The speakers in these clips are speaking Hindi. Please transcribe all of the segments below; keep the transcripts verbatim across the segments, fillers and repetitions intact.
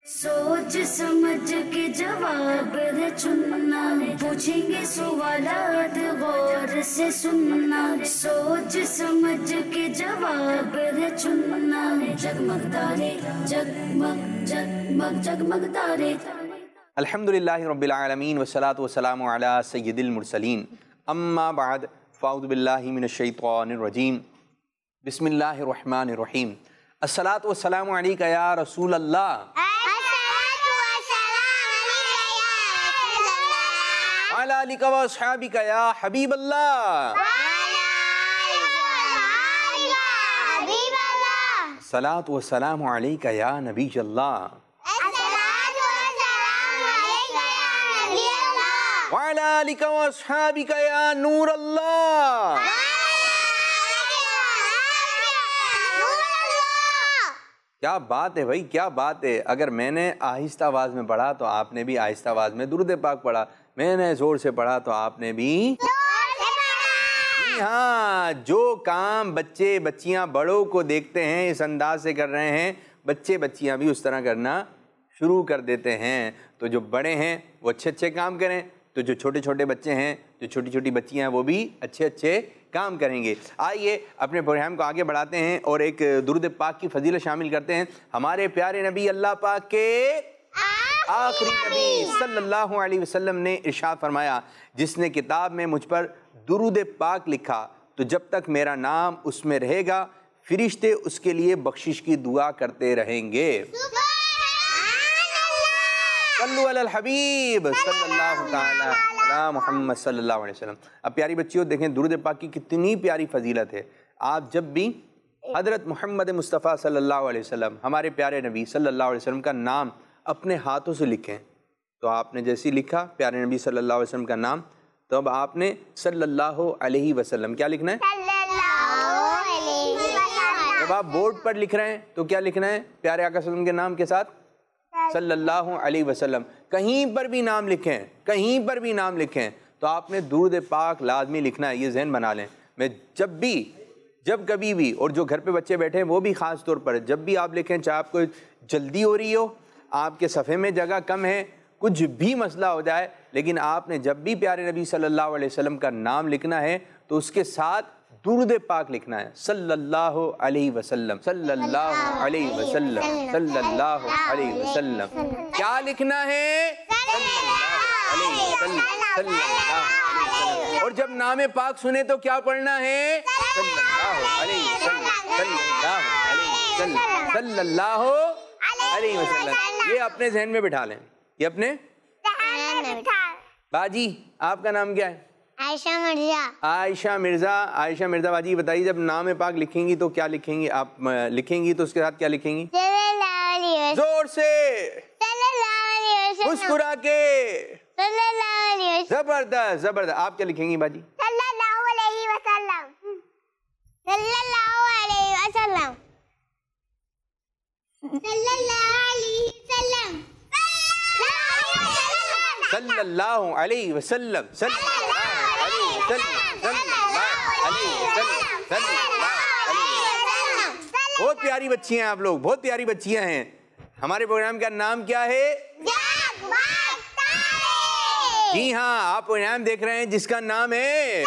सोच समझ के जवाब है चुनना, पूछेंगे सवालात गौर से सुनना। सोच समझ के जवाब है चुनना, जगमग तारे जगमग जगमग जगमग तारे। अल्हम्दुलिल्लाहि रब्बिल आलमीन वस्सलातु वस्सलामु अला सय्यिदिल मुरसलीन, अम्मा बाद फ़अऊज़ु बिल्लाहि मिनश शैतानिर रजीम, बिस्मिल्लाहिर रहमानिर रहीम। अस्सलातु वस्सलामु अलैका या रसूल अल्लाह, अला आलिका व अस्हाबिका या हबीब अल्लाह। अस्सलातु वस्सलामु अलैका या नबी अल्लाह, व अला आलिका व अस्हाबिका या नूर अल्लाह। क्या बात है भाई, क्या बात है। अगर मैंने आहिस्ता आवाज़ में पढ़ा तो आपने भी आहिस्ता आवाज़ में दुरूद पाक पढ़ा, मैंने ज़ोर से पढ़ा तो आपने भी हाँ। जो काम बच्चे बच्चियां बड़ों को देखते हैं इस अंदाज से कर रहे हैं, बच्चे बच्चियां भी उस तरह करना शुरू कर देते हैं। तो जो बड़े हैं वो अच्छे अच्छे काम करें, तो जो छोटे छोटे बच्चे हैं, जो छोटी छोटी बच्चियां हैं, वो भी अच्छे अच्छे काम करेंगे। आइए अपने प्रोग्राम को आगे बढ़ाते हैं और एक दुरूद पाक की फजीलत शामिल करते हैं। हमारे प्यारे नबी अल्लाह पाक के आखिरी नबी सल्लल्लाहु अलैहि वसल्लम ने इरशाद फरमाया, जिसने किताब में मुझ पर दुरूद पाक लिखा तो जब तक मेरा नाम उसमें रहेगा फरिश्ते उसके लिए बख्शिश की दुआ करते रहेंगे। सल्लु अलल हबीब सल्लल्लाहु तआला अला मुहम्मद सल्लल्लाहु अलैहि वसल्लम। अब प्यारी बच्चियों देखें दुरूद पाक की कितनी प्यारी फजीलत है। आप जब भी हज़रत मोहम्मद मुस्तफ़ा सल्लल्लाहु अलैहि वसल्लम, हमारे प्यारे नबी सल्लल्लाहु अलैहि वसल्लम का नाम अपने हाथों से लिखें, तो आपने जैसे लिखा प्यारे नबी सल्लल्लाहु अलैहि वसल्लम का नाम, तो अब आपने सल्लल्लाहु अलैहि वसल्लम क्या लिखना है। जब आप बोर्ड पर लिख रहे हैं तो क्या लिखना है, प्यारे आका सल्लल्लाहु अलैहि वसल्लम के नाम के साथ सल्लल्लाहु अलैहि वसल्लम। कहीं पर भी नाम लिखें, कहीं पर भी नाम लिखें तो आपने दुरूद पाक लाजमी लिखना है। ये ज़हन बना लें। मैं जब भी जब कभी भी, और जो घर पे बच्चे बैठे हैं वो भी ख़ास तौर पर, जब भी आप लिखें, चाहे आपको जल्दी हो रही हो, आपके सफ़े में जगह कम है, कुछ भी मसला हो जाए, लेकिन आपने जब भी प्यारे नबी सल्लल्लाहु अलैहि वसल्लम का नाम लिखना है तो उसके साथ दुरूद पाक लिखना है। सल्लल्लाहु अलैहि वसल्लम, सल्लल्लाहु अलैहि वसल्लम, सल्लल्लाहु अलैहि वसल्लम। क्या लिखना है, सल्लल्लाहु अलैहि वसल्लम, सल्लल्लाहु अलैहि वसल्लम। और जब नाम पाक सुने तो क्या पढ़ना है, सल्लल्लाहु अलैहि वसल्लम, सल्लल्लाहु अलैहि वसल्लम, सल्लल्लाहु अलैहि वसल्लम। ये अपने जहन में बिठा लें, ये अपने। बाजी आपका नाम क्या है। आयशा मिर्जा। आयशा मिर्जा। आयशा मिर्जा बाजी बताइए, जब नाम पाक लिखेंगी तो क्या लिखेंगी आप, लिखेंगी तो उसके साथ क्या लिखेंगी। जोर से, मुस्कुरा के, जबरदस्त जबरदस्त। आप क्या लिखेंगी बाजी। सल्लल्लाहु अलैहि वसल्लम, सल्लल्लाहु अलैहि वसल्लम, सल्लल्लाहु अलैहि वसल्लम, सल्लल्लाहु अलैहि वसल्लम, सल्लल्लाहु अलैहि वसल्लम। बहुत प्यारी बच्चियां हैं आप लोग, बहुत प्यारी बच्चियां हैं। हमारे प्रोग्राम का नाम क्या है। जी हाँ, आप प्रोग्राम देख रहे हैं जिसका नाम है।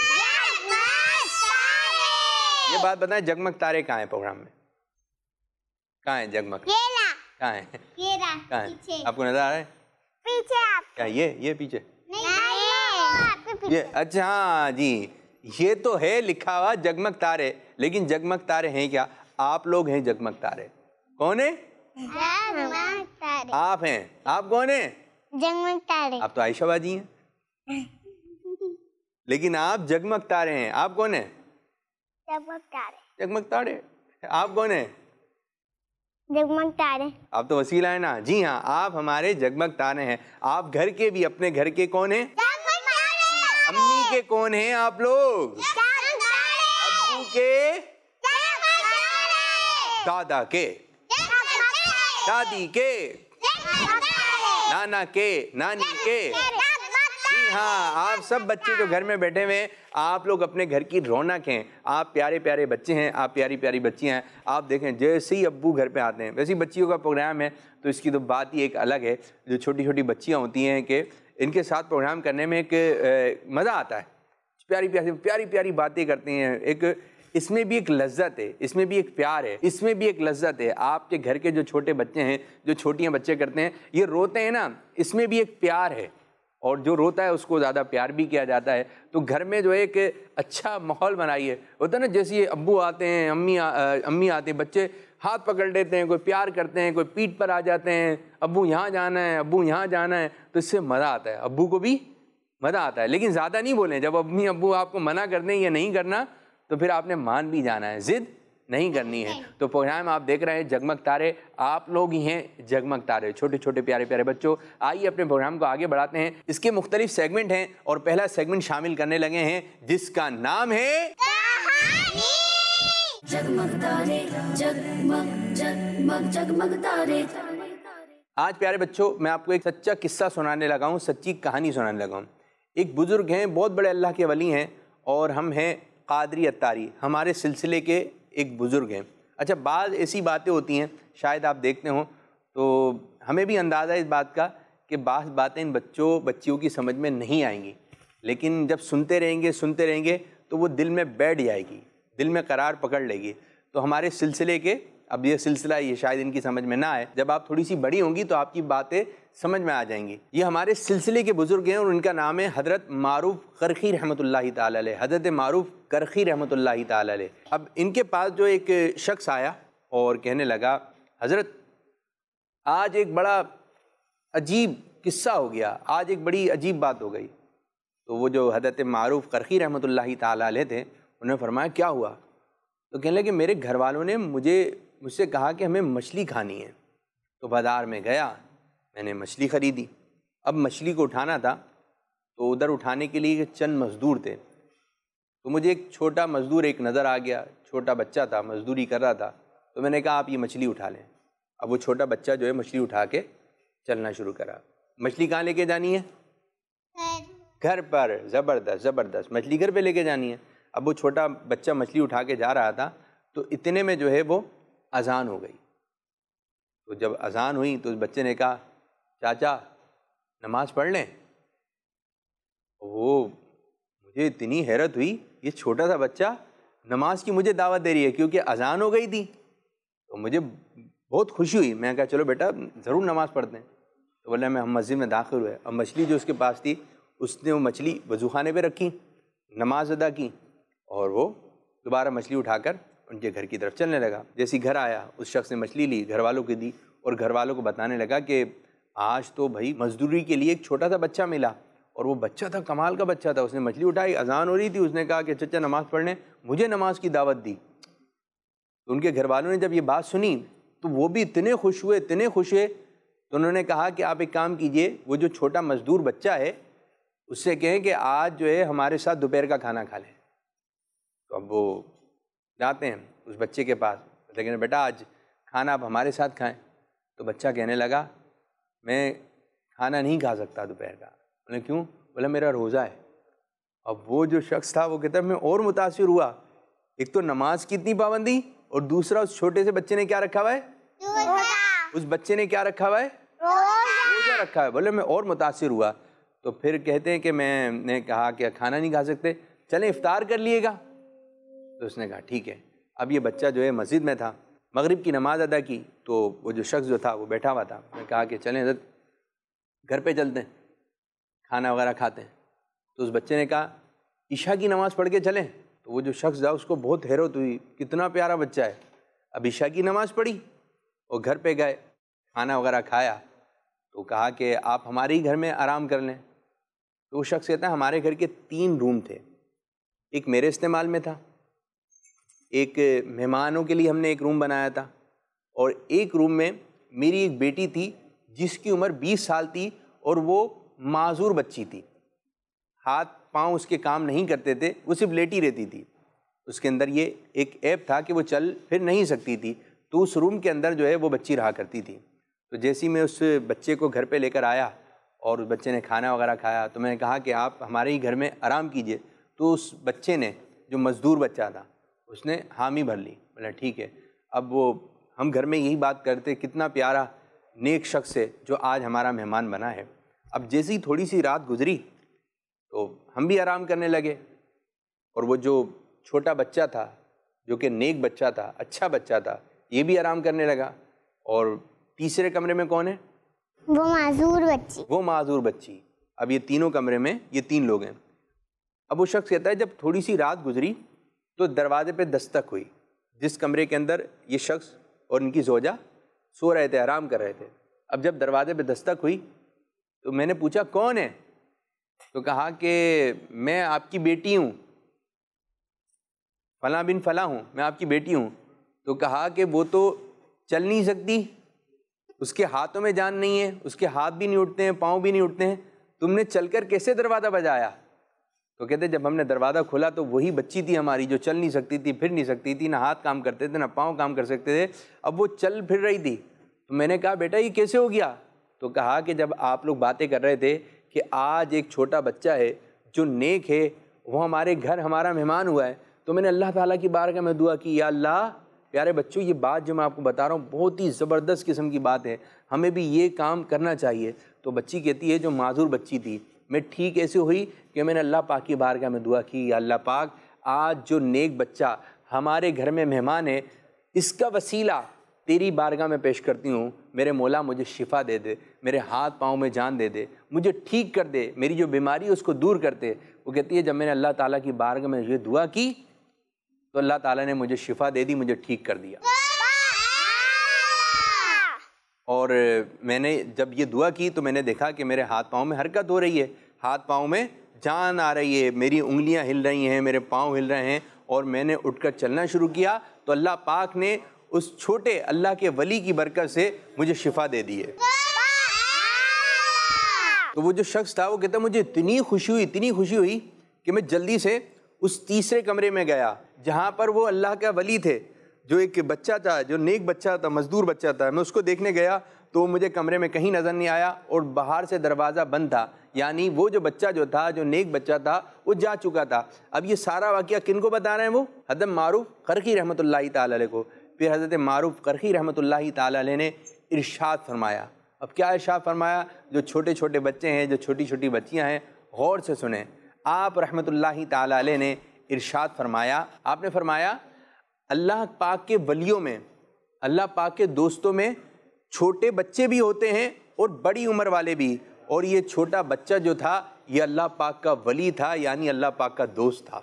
ये बात बताएं, जगमग तारे कहाँ है प्रोग्राम में, कहाँ है जगमग, कहाँ है, कहाँ है, आपको नजर आ रहा है पीछे। आप क्या, ये ये पीछे नहीं, आपके पीछे। ये, अच्छा हाँ जी, ये तो है लिखा हुआ जगमग तारे, लेकिन जगमग तारे हैं क्या, आप लोग हैं जगमग तारे। कौन है, जगमग तारे। आप हैं। आप कौन है, जगमग तारे। आप तो आयशा बाजी हैं, लेकिन आप जगमग तारे हैं। आप कौन है, जगमग तारे। जगमग तारे। आप कौन है, जगमग तारे। आप तो वसीला है ना। जी हाँ, आप हमारे जगमग तारे हैं। आप घर के भी, अपने घर के कौन है, अम्मी के कौन हैं आप लोग, अब्बू के, दादा के, दादी के, नाना के, नानी के, जी हाँ, आप सब बच्चे जो घर में बैठे हुए हैं, आप लोग अपने घर की रौनक हैं। आप प्यारे प्यारे बच्चे हैं, आप प्यारी प्यारी बच्चियाँ हैं। आप देखें जैसे ही अब्बू घर पे आते हैं, वैसे ही बच्चियों का प्रोग्राम है तो इसकी तो बात ही एक अलग है। जो छोटी छोटी बच्चियाँ होती हैं कि इनके साथ प्रोग्राम करने में एक मज़ा आता है। प्यारी प्यारी प्यारी प्यारी बातें करती हैं। एक इसमें भी एक लज्जत है, इसमें भी एक प्यार है, इसमें भी एक लज्जत है। आपके घर के जो छोटे बच्चे हैं, जो छोटियाँ बच्चे करते हैं, ये रोते हैं ना, इसमें भी एक प्यार है। और जो रोता है उसको ज़्यादा प्यार भी किया जाता है। तो घर में जो एक अच्छा माहौल बनाइए। होता है ना, जैसे ये अब्बू आते हैं, अम्मी आ, अम्मी आते हैं, बच्चे हाथ पकड़ लेते हैं, कोई प्यार करते हैं, कोई पीठ पर आ जाते हैं, अब्बू यहाँ जाना है, अब्बू यहाँ जाना है, तो इससे मज़ा आता है। अब्बू को भी मज़ा आता है, लेकिन ज़्यादा नहीं बोलें। जब अम्मी अब्बू आपको मना कर दें ये नहीं करना, तो फिर आपने मान भी जाना है, ज़िद नहीं करनी है। तो प्रोग्राम आप देख रहे हैं जगमग तारे, आप लोग ही हैं जगमग तारे, छोटे छोटे प्यारे प्यारे बच्चों। आइए अपने प्रोग्राम को आगे बढ़ाते हैं। इसके मुख्तलिफ सेगमेंट हैं और पहला सेगमेंट शामिल करने लगे हैं जिसका नाम है जगमग तारे, जगमग जगमग जगमग तारे। आज प्यारे बच्चों मैं आपको एक सच्चा किस्सा सुनाने लगा हूँ, सच्ची कहानी सुनाने लगा हूँ। एक बुजुर्ग हैं, बहुत बड़े अल्लाह के वली हैं, और हम हैं कादरी अत्तारी, हमारे सिलसिले के एक बुज़ुर्ग हैं। अच्छा, बाद ऐसी बातें होती हैं, शायद आप देखते हो तो हमें भी अंदाज़ा इस बात का कि बात बातें इन बच्चों बच्चियों की समझ में नहीं आएंगी, लेकिन जब सुनते रहेंगे सुनते रहेंगे तो वो दिल में बैठ जाएगी, दिल में करार पकड़ लेगी। तो हमारे सिलसिले के, अब ये सिलसिला ये शायद इनकी समझ में ना आए, जब आप थोड़ी सी बड़ी होंगी तो आपकी बातें समझ में आ जाएंगी। ये हमारे सिलसिले के बुज़ुर्ग हैं और उनका नाम है हज़रत मारूफ करखी रहमतुल्लाहि ताला अलैह, हज़रत मारूफ करखी रहमतुल्लाहि ताला अलैह। अब इनके पास जो एक शख्स आया और कहने लगा, हज़रत आज एक बड़ा अजीब किस्सा हो गया, आज एक बड़ी अजीब बात हो गई। तो वो जो हज़रत मारूफ करखी रहमतुल्लाहि ताला अलैह थे, उन्होंने फरमाया क्या हुआ? तो कहने लगे मेरे घर वालों ने मुझे मुझसे कहा कि हमें मछली खानी है। तो बाज़ार में गया, मैंने मछली ख़रीदी। अब मछली को उठाना था तो उधर उठाने के लिए चंद मज़दूर थे, तो मुझे एक छोटा मज़दूर एक नज़र आ गया, छोटा बच्चा था, मज़दूरी कर रहा था। तो मैंने कहा आप ये मछली उठा लें। अब वो छोटा बच्चा जो है मछली उठा के चलना शुरू करा। मछली कहाँ लेके जानी है? घर पर। ज़बरदस्त ज़बरदस्त, मछली घर पे लेके जानी है। अब वो छोटा बच्चा मछली उठा के जा रहा था तो इतने में जो है वो अज़ान हो गई। तो जब अज़ान हुई तो उस बच्चे ने कहा चाचा नमाज़ पढ़ लें। वो मुझे इतनी हैरत हुई, ये छोटा सा बच्चा नमाज की मुझे दावत दे रही है क्योंकि अज़ान हो गई थी। तो मुझे बहुत खुशी हुई, मैं कहा चलो बेटा ज़रूर नमाज़ पढ़ते हैं। तो बोला मैं हम मस्जिद में दाखिल हुए। अब मछली जो उसके पास थी उसने वो मछली वज़ूखाने पे रखी, नमाज अदा की और वो दोबारा मछली उठाकर उनके घर की तरफ चलने लगा। जैसे घर आया उस शख्स ने मछली ली, घर वालों को दी और घर वालों को बताने लगा कि आज तो भाई मजदूरी के लिए एक छोटा सा बच्चा मिला और वो बच्चा था कमाल का बच्चा था। उसने मछली उठाई, अजान हो रही थी, उसने कहा कि चचा नमाज़ पढ़ने, मुझे नमाज की दावत दी। तो उनके घर वालों ने जब ये बात सुनी तो वो भी इतने खुश हुए इतने खुश हुए तो उन्होंने कहा कि आप एक काम कीजिए, वो जो छोटा मजदूर बच्चा है उससे कहें कि आज जो है हमारे साथ दोपहर का खाना खा लें। तो अब वो जाते हैं उस बच्चे के पास, लेकिन बेटा आज खाना आप हमारे साथ खाएं। तो बच्चा कहने लगा मैं खाना नहीं खा सकता दोपहर का। बोले क्यों? बोला मेरा रोज़ा है। अब वो जो शख्स था वो कहता मैं और मुतासिर हुआ, एक तो नमाज की इतनी पाबंदी और दूसरा उस छोटे से बच्चे ने क्या रखा हुआ है? उस बच्चे ने क्या रखा हुआ है? रोज़ा रखा है। बोले मैं और मुतासिर हुआ। तो फिर कहते हैं कि मैंने कहा कि खाना नहीं खा सकते, चलें इफ्तार कर लिएगा। तो उसने कहा ठीक है। अब ये बच्चा जो है मस्जिद में था, मगरिब की नमाज़ अदा की तो वो जो शख्स जो था वो बैठा हुआ था। मैंने कहा कि चलें हज़रत घर पे चलते हैं, खाना वगैरह खाते हैं। तो उस बच्चे ने कहा ईशा की नमाज़ पढ़ के चलें। तो वो जो शख्स था उसको बहुत हैरत हुई, कितना प्यारा बच्चा है। अब ईशा की नमाज़ पढ़ी और घर पे गए, खाना वगैरह खाया तो कहा कि आप हमारे ही घर में आराम कर लें। तो वो शख्स कहता है हमारे घर के तीन रूम थे, एक मेरे इस्तेमाल में था, एक मेहमानों के लिए हमने एक रूम बनाया था और एक रूम में मेरी एक बेटी थी जिसकी उम्र बीस साल थी और वो माजूर बच्ची थी, हाथ पाँव उसके काम नहीं करते थे, वो सिर्फ लेटी रहती थी। उसके अंदर ये एक ऐप था कि वो चल फिर नहीं सकती थी, तो उस रूम के अंदर जो है वो बच्ची रहा करती थी। तो जैसे ही मैं उस बच्चे को घर पे लेकर आया और उस बच्चे ने खाना वगैरह खाया, तो मैंने कहा कि आप हमारे ही घर में आराम कीजिए। तो उस बच्चे ने, जो मज़दूर बच्चा था, उसने हामी भर ली। बोला ठीक है। अब वो हम घर में यही बात करते, कितना प्यारा नेक शख्स है जो आज हमारा मेहमान बना है। अब जैसे ही थोड़ी सी रात गुजरी तो हम भी आराम करने लगे, और वो जो छोटा बच्चा था जो कि नेक बच्चा था, अच्छा बच्चा था, ये भी आराम करने लगा। और तीसरे कमरे में कौन है? वो माजूर बच्ची। वो माजूर बच्ची। अब ये तीनों कमरे में ये तीन लोग हैं। अब वो शख्स कहता है जब थोड़ी सी रात गुजरी तो दरवाजे पे दस्तक हुई। जिस कमरे के अंदर ये शख्स और इनकी ज़ौजा सो रहे थे, आराम कर रहे थे, अब जब दरवाजे पे दस्तक हुई तो मैंने पूछा कौन है? तो कहा कि मैं आपकी बेटी हूँ, फला बिन फला हूँ, मैं आपकी बेटी हूँ। तो कहा कि वो तो चल नहीं सकती, उसके हाथों में जान नहीं है, उसके हाथ भी नहीं उठते हैं, पाँव भी नहीं उठते हैं, तुमने चलकर कैसे दरवाज़ा बजाया? तो कहते जब हमने दरवाज़ा खोला तो वही बच्ची थी हमारी जो चल नहीं सकती थी, फिर नहीं सकती थी, ना हाथ काम करते थे ना पाँव काम कर सकते थे, अब वो चल फिर रही थी। तो मैंने कहा बेटा ये कैसे हो गया? तो कहा कि जब आप लोग बातें कर रहे थे कि आज एक छोटा बच्चा है जो नेक है, वो हमारे घर हमारा मेहमान हुआ है, तो मैंने अल्लाह ताला की बारगाह में दुआ की, या अल्लाह प्यारे बच्चों ये बात जो मैं आपको बता रहा हूँ बहुत ही ज़बरदस्त किस्म की बात है, हमें भी ये काम करना चाहिए। तो बच्ची कहती है, जो माजूर बच्ची थी, मैं ठीक ऐसे हुई कि मैंने अल्लाह पाक की बारगाह में दुआ की, या अल्लाह पाक आज जो नेक बच्चा हमारे घर में मेहमान है, इसका वसीला तेरी बारगाह में पेश करती हूँ, मेरे मौला मुझे शिफा दे दे, मेरे हाथ पाँव में जान दे दे, मुझे ठीक कर दे, मेरी जो बीमारी है उसको दूर कर दे। वो कहती है जब मैंने अल्लाह ताला की बारगाह में ये दुआ की तो अल्लाह ताला ने मुझे शिफा दे दी, मुझे ठीक कर दिया। और मैंने जब ये दुआ की तो मैंने देखा कि मेरे हाथ पाँव में हरकत हो रही है, हाथ पाँव में जान आ रही है, मेरी उंगलियां हिल रही हैं, मेरे पाँव हिल रहे हैं, और मैंने उठकर चलना शुरू किया तो अल्लाह पाक ने उस छोटे अल्लाह के वली की बरकत से मुझे शिफा दे दी है। तो वो जो शख्स था वो कहता मुझे इतनी खुशी हुई, इतनी खुशी हुई कि मैं जल्दी से उस तीसरे कमरे में गया जहाँ पर वो अल्लाह का वली थे, जो एक बच्चा था, जो नेक बच्चा था, मजदूर बच्चा था। मैं उसको देखने गया तो मुझे कमरे में कहीं नज़र नहीं आया और बाहर से दरवाज़ा बंद था, यानी वो जो बच्चा जो था, जो नेक बच्चा था, वो जा चुका था। अब ये सारा वाक़या किन को बता रहे हैं? वो हज़रत मारूफ करखी रहमतुल्लाहि ताला अलैह को। फिर हज़रत मारूफ करखी रहमतुल्लाहि ताला अलैह ने इरशाद फरमाया। अब क्या इरशाद फरमाया? जो छोटे छोटे बच्चे हैं, जो छोटी छोटी बच्चियाँ हैं, गौर से सुने। आप रहमतुल्लाहि ताला अलैह ने इरशाद फरमाया, आपने फरमाया अल्लाह पाक के वलियों में, अल्लाह पाक के दोस्तों में छोटे बच्चे भी होते हैं और बड़ी उम्र वाले भी, और ये छोटा बच्चा जो था ये अल्लाह पाक का वली था, यानी अल्लाह पाक का दोस्त था।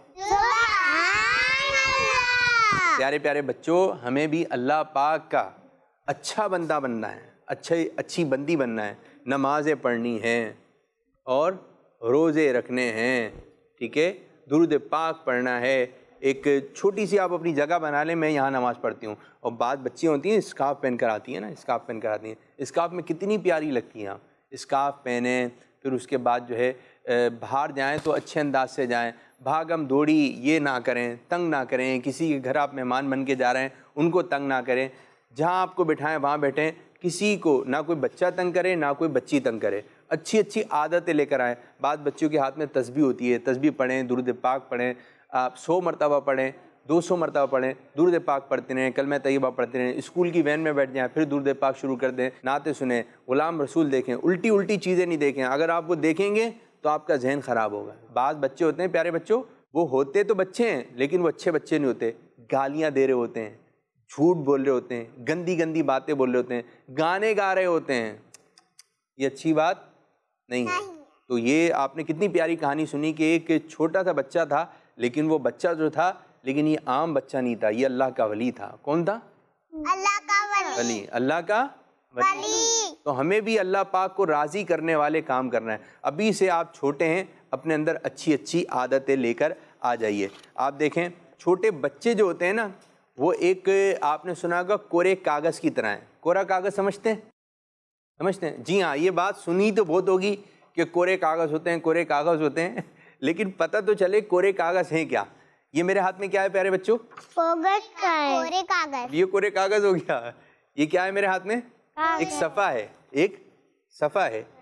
प्यारे प्यारे बच्चों, हमें भी अल्लाह पाक का अच्छा बंदा बनना है, अच्छे अच्छी बंदी बनना है, नमाज़ें पढ़नी हैं और रोज़े रखने हैं, ठीक है, दुरूद पाक पढ़ना है। एक छोटी सी आप अपनी जगह बना लें, मैं यहाँ नमाज़ पढ़ती हूँ, और बात बच्चियाँ होती हैं स्कार्फ पहन कर आती हैं ना, स्कार्फ पहन कर आती हैं, स्कार्फ में कितनी प्यारी लगती हैं आप, स्कार्फ पहने, फिर उसके बाद जो है बाहर जाएं तो अच्छे अंदाज से जाएं, भागम दौड़ी ये ना करें, तंग ना करें, किसी के घर आप मेहमान बन के जा रहे हैं उनको तंग ना करें, जहाँ आपको बिठाएं वहाँ बैठें, किसी को ना कोई बच्चा तंग करे ना कोई बच्ची तंग करे, अच्छी अच्छी आदतें लेकर आएँ। बाद बच्चों के हाथ में तस्बीह होती है, तस्बीह पढ़ें, दुरूद पाक पढ़ें, आप सौ मरतबा पढ़ें, दो सौ मरतबा पढ़ें, दुरूद पाक पढ़ते रहें, कलमा तैयबा पढ़ते रहें, स्कूल की वैन में बैठ जाएं, फिर दुरूद पाक शुरू कर दें, नाते सुने, गुलाम रसूल देखें, उल्टी उल्टी चीज़ें नहीं देखें। अगर आप वो देखेंगे तो आपका जहन ख़राब होगा। बाद बच्चे होते हैं, प्यारे बच्चों, वो होते तो बच्चे हैं लेकिन वो अच्छे बच्चे नहीं होते, गालियाँ दे रहे होते हैं, झूठ बोल रहे होते हैं, गंदी गंदी बातें बोल रहे होते हैं, गाने गा रहे होते हैं, ये अच्छी बात नहीं है। तो ये आपने कितनी प्यारी कहानी सुनी कि एक छोटा सा बच्चा था, लेकिन वो बच्चा जो था, लेकिन ये आम बच्चा नहीं था, ये अल्लाह का वली था। कौन था? अल्लाह का वली। वली, अल्लाह का वली। तो हमें भी अल्लाह पाक को राज़ी करने वाले काम करना है। अभी से आप छोटे हैं, अपने अंदर अच्छी अच्छी आदतें लेकर आ जाइए। आप देखें छोटे बच्चे जो होते हैं ना, वो एक आपने सुना होगा कोरे कागज़ की तरह है। कोरा कागज़ समझते हैं? समझते हैं? जी हाँ, ये बात सुनी तो बहुत होगी कि कोरे कागज़ होते हैं, कोरे कागज़ होते हैं, लेकिन पता तो चले कोरे कागज़ हैं क्या। ये मेरे हाथ में क्या है प्यारे बच्चों? कागज़ का है। कोरे कागज़। ये कोरे कागज़ हो गया। ये क्या है मेरे हाथ में? एक सफ़ा है, एक सफ़ा है।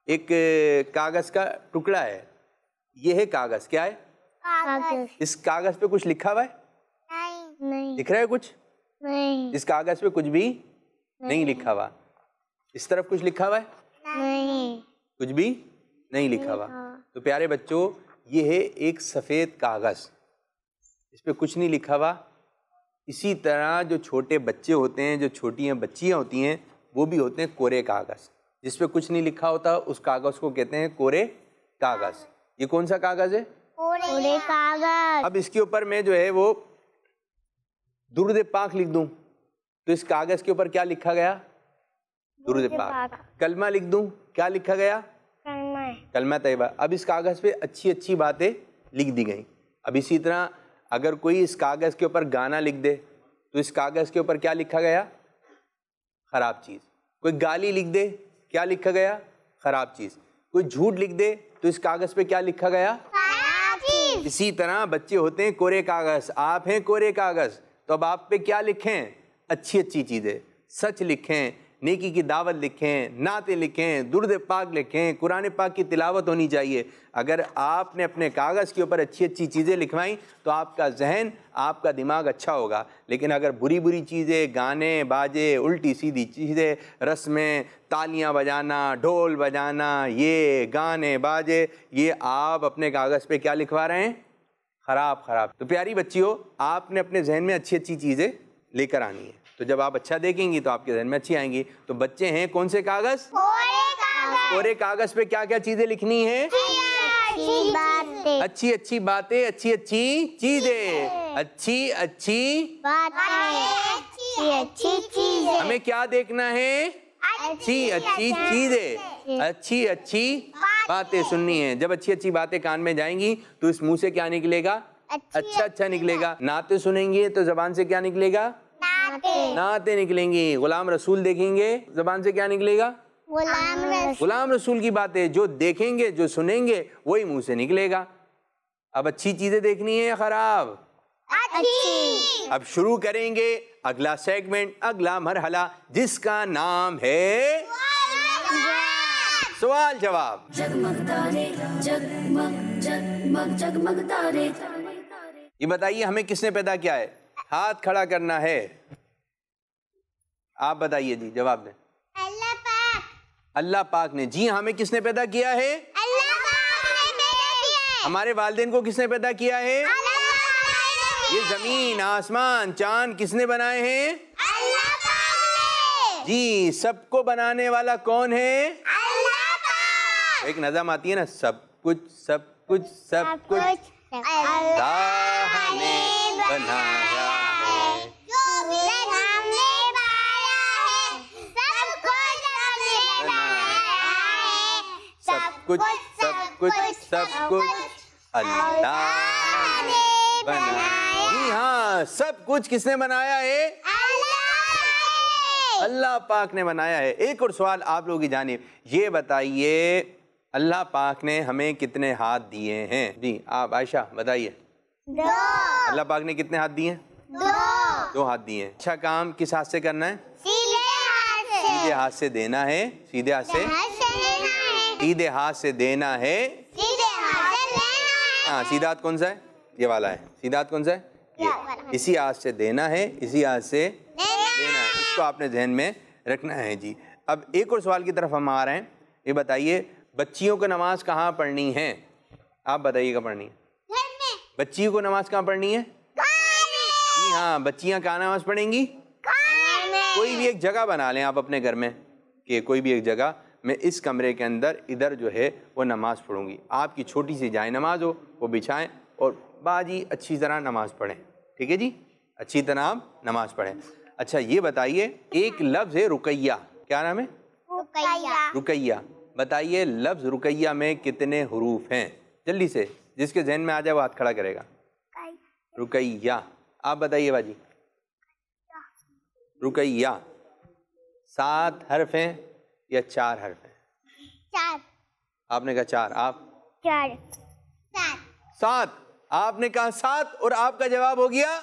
एक कागज का टुकड़ा है, ये है कागज, क्या है? कागज। इस कागज पे कुछ लिखा हुआ है? नहीं नहीं दिख रहा है कुछ? नहीं इस कागज पे कुछ भी नहीं, नहीं लिखा हुआ। इस तरफ कुछ लिखा हुआ है? नहीं कुछ भी नहीं लिखा हुआ। तो प्यारे बच्चों, ये है एक सफ़ेद कागज़, इस पे कुछ नहीं लिखा हुआ। इसी तरह जो छोटे बच्चे होते हैं, जो छोटी बच्चियाँ होती हैं, वो भी होते हैं कोरे कागज़, जिस पे कुछ नहीं लिखा होता, उस कागज़ को कहते हैं कोरे कागज़। ये कौन सा कागज़ है? कोरे कागज। अब इसके ऊपर मैं जो है वो दुरूद पाक लिख दूं, तो इस कागज़ के ऊपर क्या लिखा गया? दुरूद पाक। कलमा लिख दूं, क्या लिखा गया? कलमा। कलमा तैयबा। अब इस कागज़ पे अच्छी अच्छी बातें लिख दी गई। अब इसी तरह अगर कोई इस कागज़ के ऊपर गाना लिख दे, तो इस कागज़ के ऊपर क्या लिखा गया? ख़राब चीज़। कोई गाली लिख दे, क्या लिखा गया? ख़राब चीज़। कोई झूठ लिख दे, तो इस कागज़ पे क्या लिखा गया? इसी तरह बच्चे होते हैं कोरे कागज़, आप हैं कोरे कागज़, तो अब आप पे क्या लिखें? अच्छी अच्छी चीज़ें, सच लिखें, नेकी की दावत लिखें, नाते लिखें, दुरूद पाक लिखें, कुरान पाक की तिलावत होनी चाहिए। अगर आपने अपने कागज़ के ऊपर अच्छी अच्छी चीज़ें लिखवाई तो आपका जहन, आपका दिमाग अच्छा होगा। लेकिन अगर बुरी बुरी चीज़ें, गाने बाजे, उल्टी सीधी चीज़ें, रस्में, तालियां बजाना, ढोल बजाना, ये गाने बाजे, ये आप अपने कागज़ पे क्या लिखवा रहे हैं? ख़राब ख़राब। तो प्यारी बच्चियों, आपने अपने जहन में अच्छी अच्छी चीज़ें लेकर आनी है। तो जब आप अच्छा देखेंगी तो आपके जहन में अच्छी आएंगी। तो बच्चे हैं कौन से कागज़? कोरे कागज़ पे क्या क्या चीज़ें लिखनी है? अच्छी अच्छी बातें, अच्छी अच्छी चीज़ें, अच्छी अच्छी बातें, अच्छी चीजें। हमें क्या देखना है? अच्छी अच्छी चीज़ें, अच्छी अच्छी बातें सुननी है। जब अच्छी अच्छी बातें कान में जाएंगी तो इस मुंह से क्या निकलेगा? अच्छा अच्छा निकलेगा। नाते सुनेंगे तो जबान से क्या निकलेगा? नाते निकलेंगी। गुलाम रसूल देखेंगे, जबान से क्या निकलेगा? गुलाम रसूल। गुलाम रसूल की बातें जो देखेंगे, जो सुनेंगे, वही मुंह से निकलेगा। अब अच्छी चीजें देखनी है या खराब? अच्छी। अब शुरू करेंगे अगला सेगमेंट, अगला मरहला, जिसका नाम है सवाल जवाब। जगमग तारे, जगमग जगमग जगमग तारे। ये बताइए हमें किसने पैदा किया है? हाथ खड़ा करना है। आप बताइए जी, जवाब दें। अल्लाह पाक। अल्लाह पाक ने। जी, हमें किसने पैदा किया है? अल्लाह पाक ने पैदा किया है। हमारे वालिदैन को किसने पैदा किया है? अल्लाह पाक ने। ये जमीन, आसमान, चांद किसने बनाए हैं? अल्लाह पाक ने। जी, सबको बनाने वाला कौन है? अल्लाह पाक। एक नज़म आती है ना, सब कुछ सब कुछ सब कुछ अल्लाह ने बनाया है। जो भी हमने पाया है, सब कुछ हमने बनाया है। सब कुछ सब कुछ सब कुछ अल्लाह ने बनाया। जी हाँ, सब कुछ किसने बनाया है? अल्लाह। अल्लाह पाक ने बनाया है। एक और सवाल आप लोगों की जानिब, ये बताइए अल्लाह पाक ने हमें कितने हाथ दिए हैं? जी, आप आयशा बताइए। दो। अल्लाह पाक ने कितने हाथ दिए हैं? दो। दो हाथ दिए हैं। अच्छा काम किस हाथ से करना है? सीधे हाथ से। सीधे हाथ से देना है। सीधे हाथ से हाथ से लेना है। सीधे हाथ से देना है। सीधे हाथ से लेना है। हाँ, सीधा हाथ कौन सा है? ये वाला है। सीधा हाथ कौन सा है? ये। इसी हाथ से देना है, इसी हाथ से देना है। इसको आपने जहन में रखना है जी। अब एक और सवाल की तरफ हम आ रहे हैं। ये बताइए बच्चियों को नमाज कहाँ पढ़नी है? आप बताइएगा पढ़नी है। घर में। बच्चियों को नमाज कहाँ पढ़नी है? जी हाँ, बच्चियाँ कहाँ नमाज पढ़ेंगी? कोई भी एक जगह बना लें आप अपने घर में, कि कोई भी एक जगह मैं इस कमरे के अंदर इधर जो है वो नमाज पढ़ूंगी। आपकी छोटी सी जाए नमाज हो, वो बिछाएं और बाजी अच्छी तरह नमाज पढ़ें। ठीक है जी, अच्छी तरह आप नमाज पढ़ें। अच्छा ये बताइए, एक लफ्ज़ है रुकैया, क्या नाम है? रुकैया। रुकैया। बताइए लफ्ज़ रुकैया में कितने हुरूफ हैं? जल्दी से, जिसके जहन में आ जाए वो हाथ खड़ा करेगा। रुकैया, आप बताइए बाजी। रुकैया सात हर्फ हैं या चार हर्फ हैं? चार। आपने कहा चार, आप? चार। सात। सात। आपने कहा सात और आपका जवाब हो गया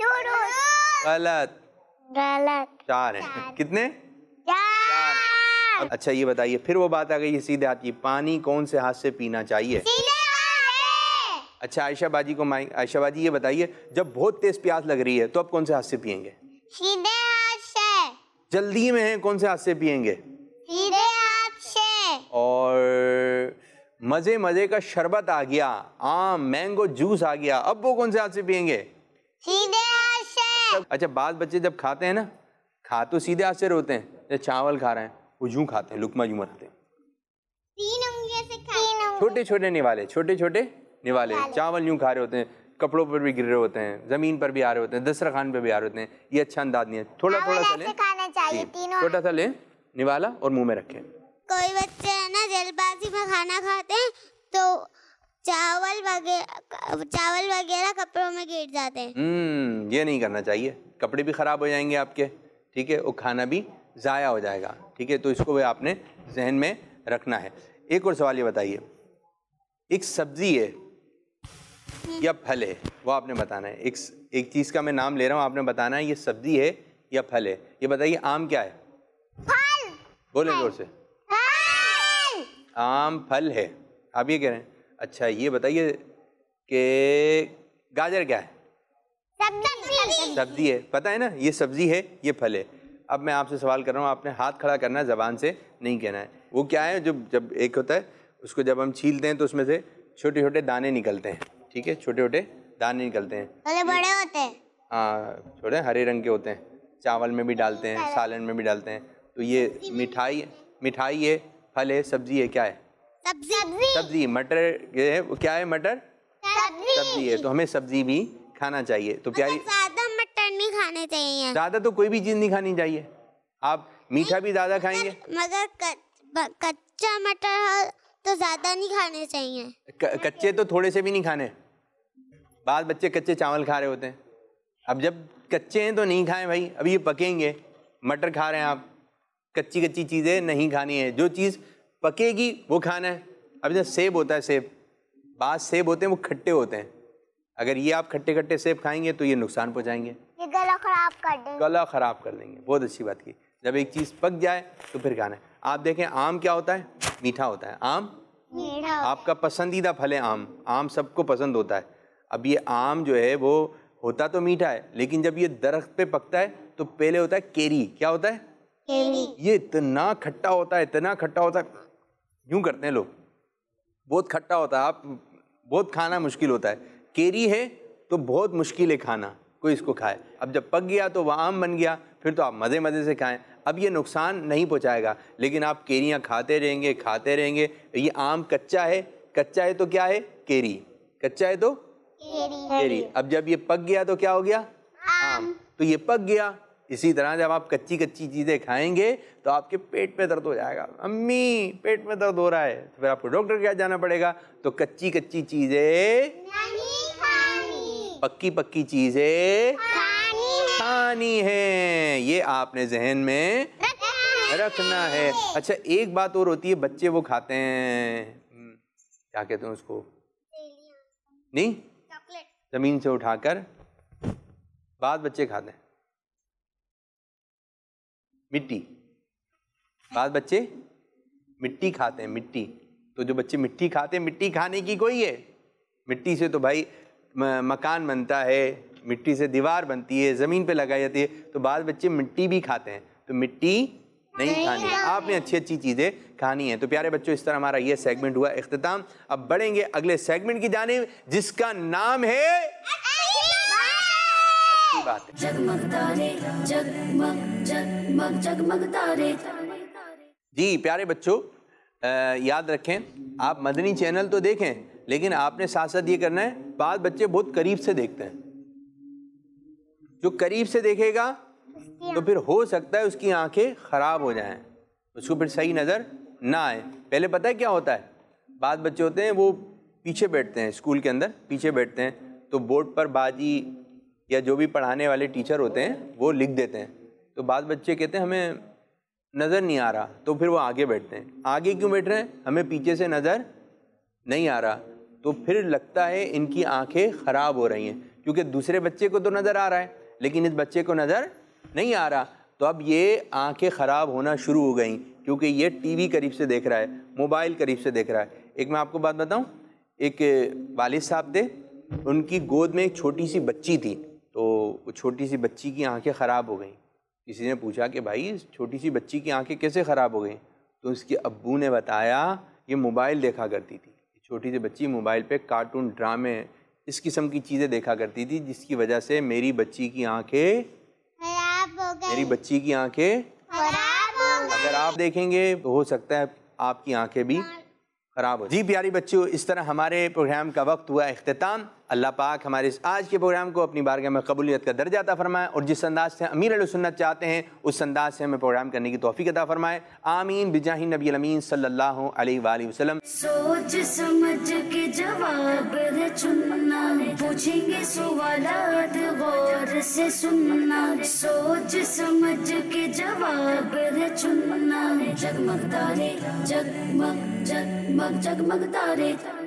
गलत। गलत। चार हैं। कितने? चार। अब अच्छा ये बताइए, फिर वो बात आ गई है सीधे हाथ की, पानी कौन से हाथ से पीना चाहिए? सीधे हाथ से। अच्छा आयशा बाजी को माइक, आयशा बाजी ये बताइए, जब बहुत तेज प्यास लग रही है तो अब कौन से हाथ से पियेंगे? सीधे हाथ से। जल्दी में है कौन से हाथ से पियेंगे? सीधे हाथ से। और मजे मजे का शरबत आ गया, आम मैंगो जूस आ गया, अब वो कौन से हाथ से पियेंगे? सीधे हाथ से। अच्छा बाल बच्चे जब खाते हैं ना, खा तो सीधे हाथ से रोते हैं, जब चावल खा रहे हैं वो यूं खाते हैं, लुकमा यूं मारते हैं, तीन उंगलियों से खाते। छोटे छोटे निवाले, छोटे छोटे निवाले, चावल यूं खा रहे होते हैं, कपड़ों पर भी गिर रहे होते हैं, जमीन पर भी आ रहे होते हैं, दस्तरखान पे भी आ रहे होते हैं। ये अच्छा अंदाज नहीं है, थोड़ा थोड़ा सा लें, खाना चाहिए तीनों। छोटा सा लें निवाला और मुंह में रखें। कोई बच्चे है ना जल्दबाजी में खाना खाते हैं तो चावल वगैरह चावल वगैरह कपड़ों में गिर जाते हैं। हम्म ये नहीं करना चाहिए, कपड़े भी खराब हो जाएंगे आपके, ठीक है, और खाना भी ज़ाया हो जाएगा, ठीक है, तो इसको भी आपने जहन में रखना है। एक और सवाल ये बताइए, एक सब्जी है या फल है, वो आपने बताना है। एक एक चीज़ का मैं नाम ले रहा हूँ, आपने बताना है ये सब्जी है या फल है। ये बताइए आम क्या है? फल। बोले जोर से। फल। आम फल है, आप ये कह रहे हैं। अच्छा ये बताइए कि गाजर क्या है? सब्जी। सब्जी है, पता है ना, ये सब्जी है ये फल है। अब मैं आपसे सवाल कर रहा हूँ, आपने हाथ खड़ा करना है, ज़बान से नहीं कहना है। वो क्या है? जो जब एक होता है उसको जब हम छीलते हैं तो उसमें से छोटे छोटे दाने निकलते हैं, ठीक है, छोटे छोटे दाने निकलते हैं, बड़े बड़े होते हैं। हाँ छोटे हरे रंग के होते हैं, चावल में भी डालते हैं, सालन में भी डालते हैं। तो ये मिठाई मिठाई है, फल है, सब्जी है, क्या है? सब्जी। सब्जी। मटर ये है, वो क्या है? मटर सब्जी है, तो हमें सब्जी भी खाना चाहिए। तो प्यारी ज्यादा मटर नहीं खाने चाहिए, ज़्यादा तो कोई भी चीज़ नहीं खानी चाहिए। आप मीठा भी ज़्यादा खाएंगे, मगर कच्चा मटर हो तो ज्यादा नहीं खाने चाहिए। क, कच्चे तो थोड़े से भी नहीं खाने। बाद बच्चे कच्चे चावल खा रहे होते हैं, अब जब कच्चे हैं तो नहीं खाएं भाई, अभी ये पकेंगे। मटर खा रहे हैं आप, कच्ची कच्ची चीज़ें नहीं खानी है, जो चीज़ पकेगी वो खाना है। अब जैसे सेब होता है, सेब, बाद सेब होते हैं वो खट्टे होते हैं, अगर ये आप खट्टे खट्टे सेब खाएंगे तो ये नुकसान पहुंचाएंगे, ये गला खराब कर देंगे। गला खराब कर देंगे। बहुत अच्छी बात की, जब एक चीज़ पक जाए तो फिर खाना है। आप देखें आम क्या होता है? मीठा होता है। आम मीठा। आपका पसंदीदा फल है आम, आम सबको पसंद होता है। अब ये आम जो है वो होता तो मीठा है, लेकिन जब ये दरख्त पे पकता है तो पहले होता है केरी। क्या होता है? केरी। ये इतना खट्टा होता है, इतना खट्टा होता है, यूं करते हैं लोग, बहुत खट्टा होता है, आप बहुत खाना मुश्किल होता है। केरी है तो बहुत मुश्किल है खाना, कोई इसको खाए। अब जब पक गया तो वह आम बन गया, फिर तो आप मज़े मज़े से खाएं। अब ये नुकसान नहीं पहुंचाएगा, लेकिन आप केरियां खाते रहेंगे खाते रहेंगे। ये आम कच्चा है, कच्चा है तो क्या है? केरी। कच्चा है तो केरी। केरी। अब जब ये पक गया तो क्या हो गया? आम। तो ये पक गया। इसी तरह जब आप कच्ची कच्ची चीज़ें खाएंगे तो आपके पेट में दर्द हो जाएगा, अम्मी पेट में दर्द हो रहा है, तो फिर आपको डॉक्टर के पास जाना पड़ेगा। तो कच्ची कच्ची चीज़ें नहीं खानी, पक्की पक्की चीज़ें खानी है। खानी है, ये आपने जहन में रखना है। अच्छा एक बात और होती है, बच्चे वो खाते हैं, क्या कहते हैं उसको, नहीं, चॉकलेट। ज़मीन से उठाकर बाद बच्चे खाते हैं मिट्टी। बाद बच्चे मिट्टी खाते हैं, मिट्टी। तो जो बच्चे मिट्टी खाते हैं, मिट्टी खाने की कोई है? मिट्टी से तो भाई म, मकान बनता है, मिट्टी से दीवार बनती है, ज़मीन पे लगाई जाती है। तो बाद बच्चे मिट्टी भी खाते हैं, तो मिट्टी नहीं खानी है, आपने अच्छी अच्छी चीज़ें खानी है। तो प्यारे बच्चों, इस तरह हमारा ये सेगमेंट हुआ इख्तिताम। अब बढ़ेंगे अगले सेगमेंट की जानिब, जिसका नाम है अच्छी बात है। जगमग तारे जगमग जगमग जगमग तारे। जी प्यारे बच्चों, आ, याद रखें, आप मदनी चैनल तो देखें, लेकिन आपने साथ साथ ये करना है, बाद बच्चे बहुत करीब से देखते हैं। जो करीब से देखेगा तो फिर हो सकता है उसकी आंखें खराब हो जाएं, उसको फिर सही नज़र ना आए। पहले पता है क्या होता है, बाद बच्चे होते हैं वो पीछे बैठते हैं, स्कूल के अंदर पीछे बैठते हैं, तो बोर्ड पर बाजी या जो भी पढ़ाने वाले टीचर होते हैं वो लिख देते हैं। तो बाद बच्चे कहते हैं हमें नज़र नहीं आ रहा, तो फिर वो आगे बैठते हैं। आगे क्यों बैठ रहे हैं? हमें पीछे से नज़र नहीं आ रहा। तो फिर लगता है इनकी आंखें ख़राब हो रही हैं, क्योंकि दूसरे बच्चे को तो नज़र आ रहा है लेकिन इस बच्चे को नज़र नहीं आ रहा। तो अब ये आंखें ख़राब होना शुरू हो गई क्योंकि ये टीवी करीब से देख रहा है, मोबाइल करीब से देख रहा है। एक मैं आपको बात बताऊं, एक वालिद साहब थे, उनकी गोद में एक छोटी सी बच्ची थी, तो वो छोटी सी बच्ची की आंखें ख़राब हो गई। किसी ने पूछा कि भाई इस छोटी सी बच्ची की आंखें कैसे ख़राब हो गई? तो उसके अब्बू ने बताया ये मोबाइल देखा करती थी, छोटी सी बच्ची मोबाइल पे कार्टून, ड्रामे, इस किस्म की चीज़ें देखा करती थी, जिसकी वजह से मेरी बच्ची की आंखें खराब हो गई। मेरी बच्ची की आंखें खराब हो गई। अगर आप देखेंगे तो हो सकता है आपकी आंखें भी ख़राब हो। जी प्यारी बच्चों, इस तरह हमारे प्रोग्राम का वक्त हुआ इख्तिताम। अल्लाह पाक हमारे इस आज के प्रोग्राम को अपनी बारगाह में कबूलियत का दर्जा अता फरमाए और जिस अंदाज से अमीर अहले सुन्नत चाहते हैं उस अंदाज से हमें प्रोग्राम करने की तौफीक अता फरमाए। आमीन बिजाही नबी अमीन सल्लल्लाहु अलैहि वालैहि वसल्लम। सोच समझ के जवाब है चुनना, पूछेंगे सवालात गौर से सुनना। सोच समझ के जवाब है चुनना, जगमग तारे जगमग जगमग जगमग तारे।